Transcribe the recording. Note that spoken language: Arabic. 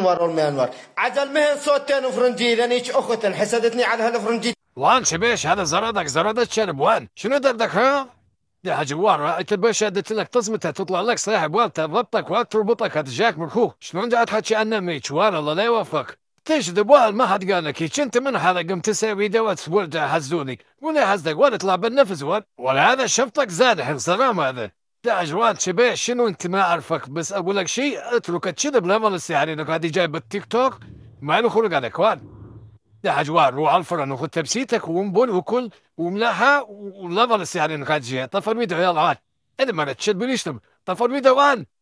انور والمانور عجل مهن صوتين وفرنجي لانيش اختن حسدتني على هالفرنجي. وان شبيش هذا زردك شرب وان شنو دردك ها؟ يا حاج وار انت باش ادت لك تصمتها تطلع لك صاحب والت ضبطك وتربطك هتجاك من خوه شلون قاعد تحكي عنه ميت وار الله لا يوفقك. تجذب وال ما حد قال لك انت من هذا قمت تسوي دوت ولد هزوني ولا هزك ولا تطلع بالنفس ولا هذا شفتك زاد الحين سلام هذا. يا جواد شبيه شنو انت ما اعرفك بس اقول لك شيء اترك تشذب ليفل السحر انك هذه جايب التيك توك ما له خلق هذا كوان. يا حجوار روح على الفرن وخذ تبسيتك ومبل وكل وملاحة وليفل السحر انك هذه جاي طفل فيديو يلا عاد. اذا ما تشد بليشتم طفل فيديو وان.